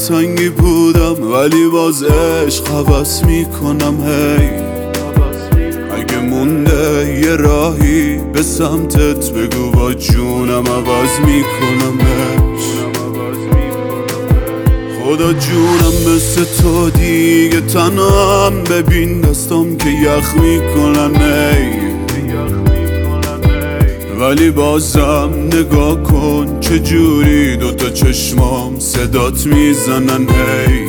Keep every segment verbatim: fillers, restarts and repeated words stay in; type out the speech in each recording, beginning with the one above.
دلتنگی بودم ولی باز عشق حوض میکنم. هی اگه مونده یه راهی به سمتت بگو با جونم عوض میکنمش. خدا جونم مثل تو دیگه تنهام، ببین دستام که یخ میکنن ای. ولی بازم نگاه کن چجوری دوتا چشمام صدات میزنن هی.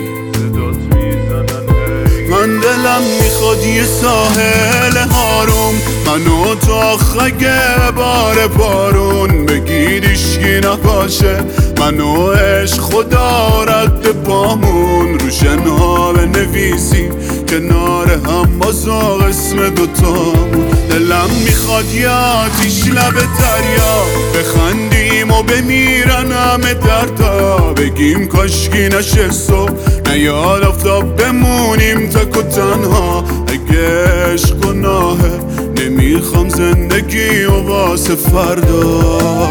من دلم میخواد یه ساحل هاروم، منو تو آخه بار بارون بگید اشکی نباشه. منو عشق خدا رد پامون رو شنها بنویسیم کنار هم باز اسم دوتامون. دلم میخواد یه آتیش لب دریا بخندیم و بمیرن همه دردا، بگیم کاشکی نشه صبح نیاد آفتاب بمونیم تک و تنها. اگه عشق گناهه نمیخوام زندگی و واسه فردا.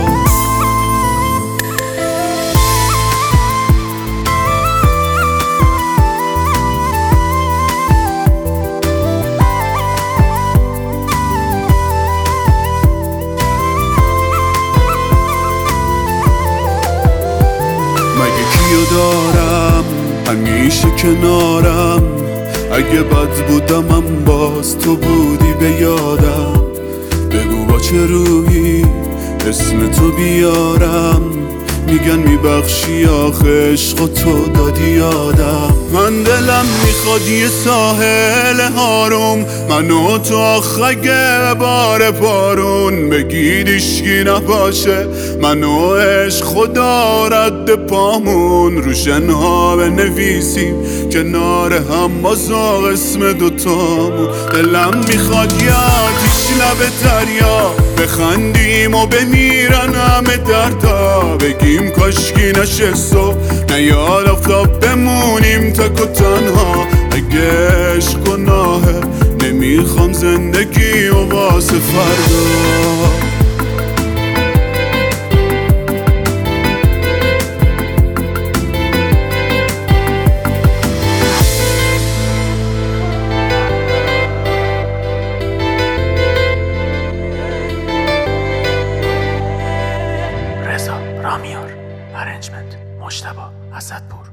مگه کیو دارم همیشه کنارم، اگه بد بودم هم باز تو بودی به یادم. بگو با چه روحی اسم تو بیارم، میگن میبخشی آخه عشق و تو دادی یادم. من دلم میخواد یه ساحل هاروم، منو تو آخه بار بارون بگید اشکی نباشه. منو عشق خدا رد پامون رو شنها بنویسیم کنار هم باز اسم دوتامون. دلم میخواد یه آتیش لب دریا بخندیم و بمیرن همه دردا، بگیم کاشکی نشه صبح نیاد آفتاب بمونیم تک و تنها. اگه عشق گناهه نمیخوام زندگی و واسه فردا. رامیار ارنجمنت مجتبی اسدپور.